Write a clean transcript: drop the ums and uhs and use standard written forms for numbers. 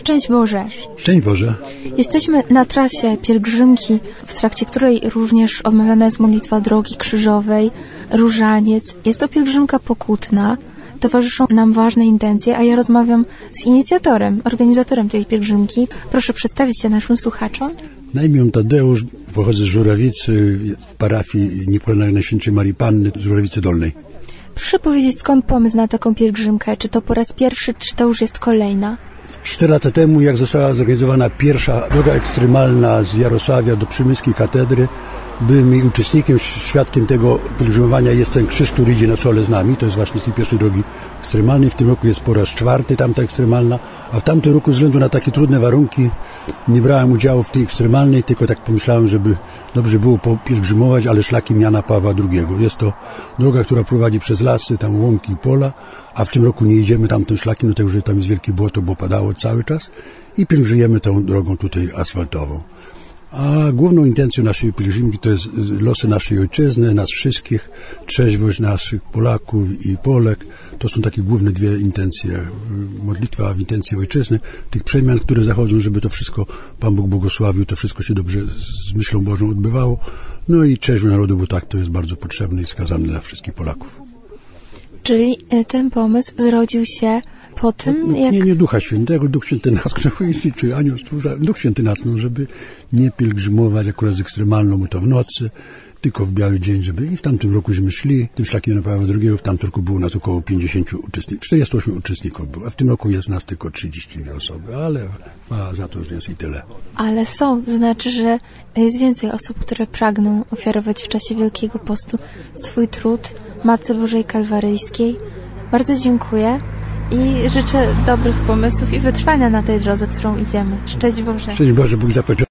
Szczęść Boże! Szczęść Boże! Jesteśmy na trasie pielgrzymki, w trakcie której również odmawiana jest modlitwa Drogi Krzyżowej, różaniec. Jest to pielgrzymka pokutna, towarzyszą nam ważne intencje, a ja rozmawiam z inicjatorem, organizatorem tej pielgrzymki. Proszę przedstawić się naszym słuchaczom. Na imię Tadeusz, pochodzę z Żurawicy, w parafii Niepokalnej Najświętszej Marii Panny z Żurawicy Dolnej. Proszę powiedzieć, skąd pomysł na taką pielgrzymkę? Czy to po raz pierwszy, czy to już jest kolejna? 4 lata temu, jak została zorganizowana pierwsza droga ekstremalna z Jarosławia do Przemyskiej Katedry, byłem jej uczestnikiem, świadkiem tego pielgrzymowania jest ten krzyż, który idzie na czole z nami, to jest właśnie z tej pierwszej drogi ekstremalnej. W tym roku jest po raz 4 tamta ekstremalna, a w tamtym roku ze względu na takie trudne warunki nie brałem udziału w tej ekstremalnej, tylko tak pomyślałem, żeby dobrze było popielgrzymować, ale szlakiem Jana Pawła II. Jest to droga, która prowadzi przez lasy, tam łąki i pola, a w tym roku nie idziemy tamtym szlakiem, dlatego że tam jest wielkie błoto, bo padało cały czas i pielgrzymujemy tą drogą tutaj asfaltową. A główną intencją naszej pielgrzymki to jest losy naszej ojczyzny, nas wszystkich, trzeźwość naszych Polaków i Polek. To są takie główne dwie intencje. Modlitwa w intencji ojczyzny, tych przemian, które zachodzą, żeby to wszystko Pan Bóg błogosławił, to wszystko się dobrze z myślą Bożą odbywało. No i trzeźwość narodu, bo tak to jest bardzo potrzebne i skazane dla wszystkich Polaków. Czyli ten pomysł zrodził się po tym, jak... Nie Ducha Świętego, Duch Święty natchnął, czy Anioł Stróża, Duch Święty natchnął, żeby nie pielgrzymować akurat z ekstremalną, bo to w nocy, tylko w biały dzień, żeby i w tamtym roku żeśmy szli, tym szlakiem Jana Pawła II, w tamtym roku było nas około 50 uczestników, 48 uczestników było, a w tym roku jest nas tylko 32 osoby, ale za to już jest i tyle. Ale są, to znaczy, że jest więcej osób, które pragną ofiarować w czasie Wielkiego Postu swój trud Matce Bożej Kalwaryjskiej. Bardzo dziękuję i życzę dobrych pomysłów i wytrwania na tej drodze, którą idziemy. Szczęść Boże! Szczęść Boże, Bóg zapłać.